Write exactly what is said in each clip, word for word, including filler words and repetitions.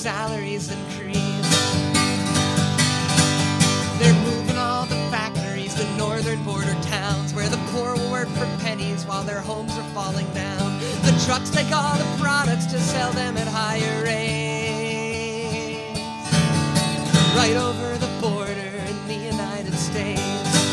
salaries increase. They're moving all the factories to northern border towns where the poor will work for pennies while their homes are falling down. The trucks take all the products to sell them at higher rates. Right over the border in the United States.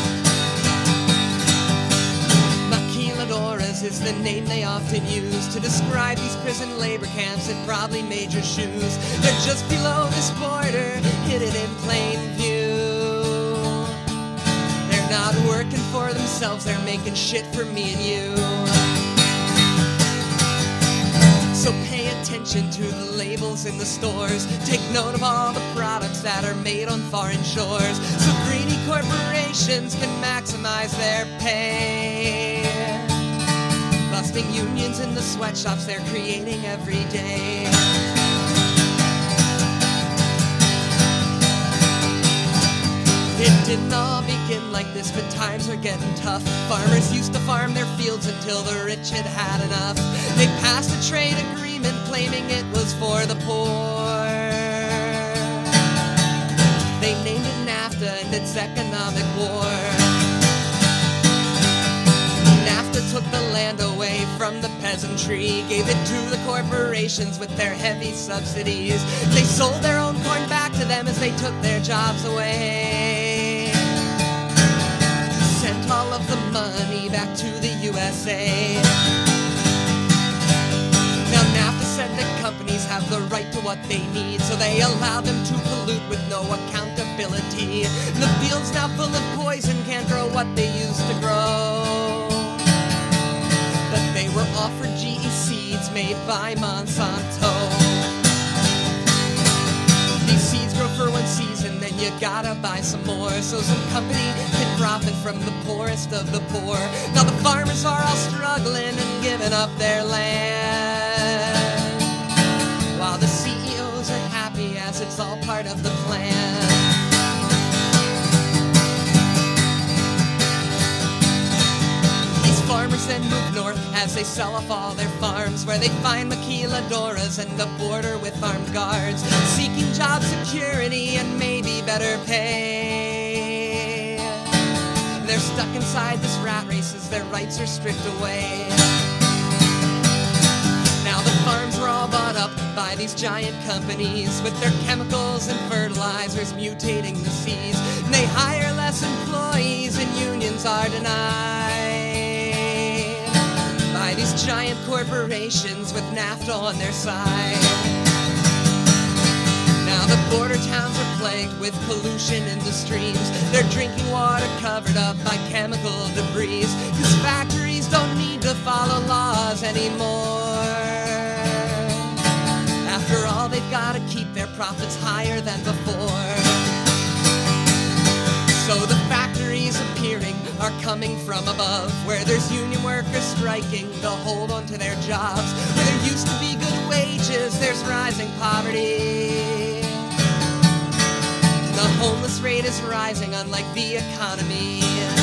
Maquiladoras is the name they often use to describe these prison labor camps that probably made your shoes. They're just below this border, hidden in plain view. They're not working for themselves, they're making shit for me and you. So pay attention to the labels in the stores. Take note of all the products that are made on foreign shores, so greedy corporations can maximize their pay. Busting unions in the sweatshops they're creating every day. It didn't all begin like this, but times are getting tough. Farmers used to farm their fields until the rich had had enough. They passed a trade agreement claiming it was for the poor. They named it NAFTA and its economic war. NAFTA took the land away from the peasantry, gave it to the corporations with their heavy subsidies. They sold their own corn back to them as they took their jobs away. Sent all of the money back to the U S A. Now NAFTA said that companies have the right to what they need, so they allow them to pollute with no accountability. The fields now full of poison can't grow what they used to grow. But they were offered G E seeds made by Monsanto. These seeds grow for one season, then you gotta buy some more, so some company can profit from the poorest of the poor. Now the farmers are all struggling and giving up their land, while the C E Os are happy as it's all part of the plan. Farmers then move north as they sell off all their farms, where they find maquiladoras and the border with armed guards, seeking job security and maybe better pay. They're stuck inside this rat race as their rights are stripped away. Now the farms were all bought up by these giant companies with their chemicals and fertilizers mutating the seas. And they hire less employees and unions are denied by these giant corporations with NAFTA on their side. Now the border towns are plagued with pollution in the streams, their drinking water covered up by chemical debris, cause factories don't need to follow laws anymore. After all, they've gotta keep their profits higher than before. So the factories appearing are coming from above, where there's union workers striking to hold on to their jobs. Where there used to be good wages, there's rising poverty. The homeless rate is rising, unlike the economy.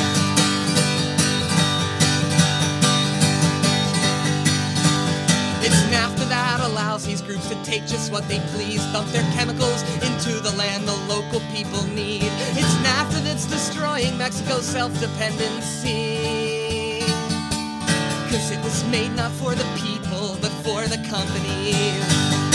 It's NAFTA that allows these groups to take just what they please, dump their chemicals into the land the local people need. It's NAFTA that's destroying Mexico's self-dependency, cause it was made not for the people, but for the companies.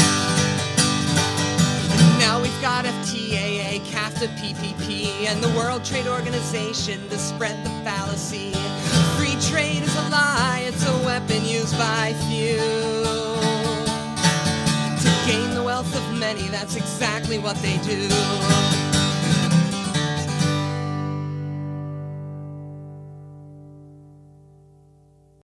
And now we've got F T A A, CAFTA, P P P, and the World Trade Organization to spread the fallacy. Free trade is a lie, it's a weapon used by few to gain the wealth of many, that's exactly what they do.